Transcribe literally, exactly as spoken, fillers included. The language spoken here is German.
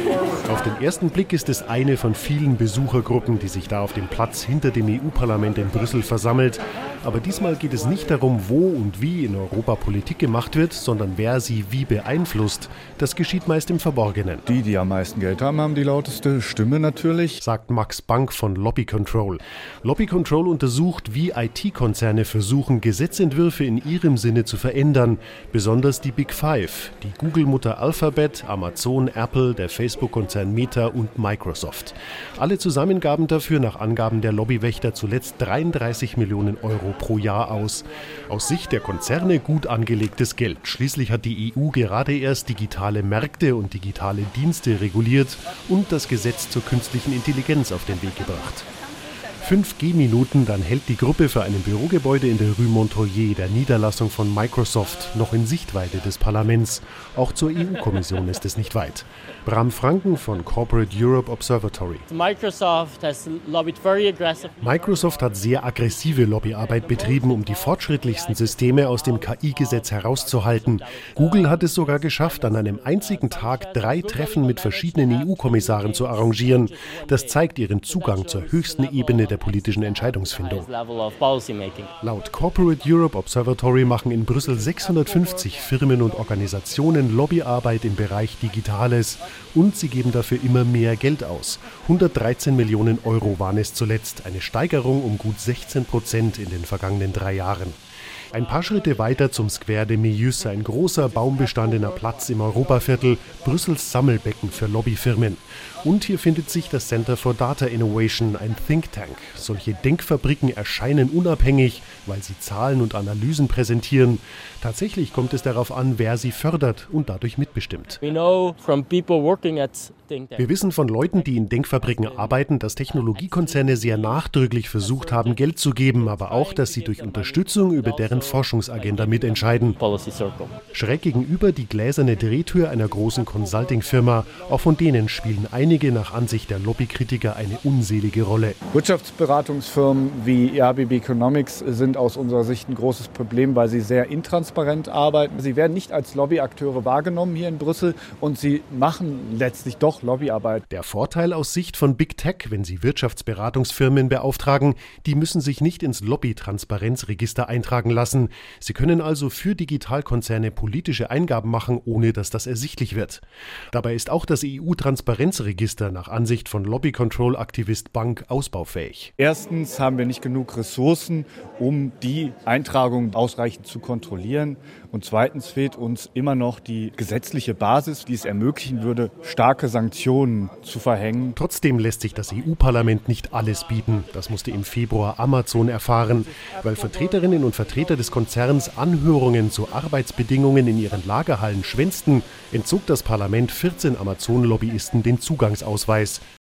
Auf den ersten Blick ist es eine von vielen Besuchergruppen, die sich da auf dem Platz hinter dem E U-Parlament in Brüssel versammelt. Aber diesmal geht es nicht darum, wo und wie in Europa Politik gemacht wird, sondern wer sie wie beeinflusst. Das geschieht meist im Verborgenen. Die, die am meisten Geld haben, haben die lauteste Stimme natürlich, sagt Max Bank von Lobby Control. Lobby Control untersucht, wie I T-Konzerne versuchen, Gesetzentwürfe in ihrem Sinne zu verändern. Besonders die Big Five, die Google-Mutter Alphabet, Amazon, Apple, der Facebook-Konzern Meta und Microsoft. Alle zusammen gaben dafür nach Angaben der Lobbywächter zuletzt dreiunddreißig Millionen Euro pro Jahr aus. Aus Sicht der Konzerne gut angelegtes Geld. Schließlich hat die E U gerade erst digitale Märkte und digitale Dienste reguliert und das Gesetz zur künstlichen Intelligenz auf den Weg gebracht. Fünf Gehminuten, dann hält die Gruppe für ein Bürogebäude in der Rue Montoyer, der Niederlassung von Microsoft, noch in Sichtweite des Parlaments. Auch zur E U-Kommission ist es nicht weit. Bram Franken von Corporate Europe Observatory. Microsoft has lobbied very aggressive. Microsoft hat sehr aggressive Lobbyarbeit betrieben, um die fortschrittlichsten Systeme aus dem K I-Gesetz herauszuhalten. Google hat es sogar geschafft, an einem einzigen Tag drei Treffen mit verschiedenen E U-Kommissaren zu arrangieren. Das zeigt ihren Zugang zur höchsten Ebene der politischen Entscheidungsfindung. Laut Corporate Europe Observatory machen in Brüssel sechshundertfünfzig Firmen und Organisationen Lobbyarbeit im Bereich Digitales und sie geben dafür immer mehr Geld aus. hundertdreizehn Millionen Euro waren es zuletzt, eine Steigerung um gut sechzehn Prozent in den vergangenen drei Jahren. Ein paar Schritte weiter zum Square de Milieus, ein großer baumbestandener Platz im Europaviertel, Brüssels Sammelbecken für Lobbyfirmen. Und hier findet sich das Center for Data Innovation, ein Think Tank. Solche Denkfabriken erscheinen unabhängig, weil sie Zahlen und Analysen präsentieren. Tatsächlich kommt es darauf an, wer sie fördert und dadurch mitbestimmt. Wir wissen von Leuten, die in Denkfabriken arbeiten, dass Technologiekonzerne sehr nachdrücklich versucht haben, Geld zu geben, aber auch, dass sie durch Unterstützung über deren Forschungsagenda mitentscheiden. Schräg gegenüber die gläserne Drehtür einer großen Consulting-Firma. Auch von denen spielen einige nach Ansicht der Lobbykritiker eine unselige Rolle. Wirtschaftsberatungsfirmen wie R B B Economics sind aus unserer Sicht ein großes Problem, weil sie sehr intransparent arbeiten. Sie werden nicht als Lobbyakteure wahrgenommen hier in Brüssel und sie machen letztlich doch Lobbyarbeit. Der Vorteil aus Sicht von Big Tech, wenn sie Wirtschaftsberatungsfirmen beauftragen, die müssen sich nicht ins Lobby-Transparenzregister eintragen lassen. Sie können also für Digitalkonzerne politische Eingaben machen, ohne dass das ersichtlich wird. Dabei ist auch das E U-Transparenzregister nach Ansicht von Lobby-Control-Aktivist Bank ausbaufähig. Erstens haben wir nicht genug Ressourcen, um die Eintragung ausreichend zu kontrollieren. Und zweitens fehlt uns immer noch die gesetzliche Basis, die es ermöglichen würde, starke Sanktionen zu verhängen. Trotzdem lässt sich das E U-Parlament nicht alles bieten. Das musste im Februar Amazon erfahren. Weil Vertreterinnen und Vertreter des Konzerns Anhörungen zu Arbeitsbedingungen in ihren Lagerhallen schwänzten, entzog das Parlament vierzehn Amazon-Lobbyisten den Zugangsausweis.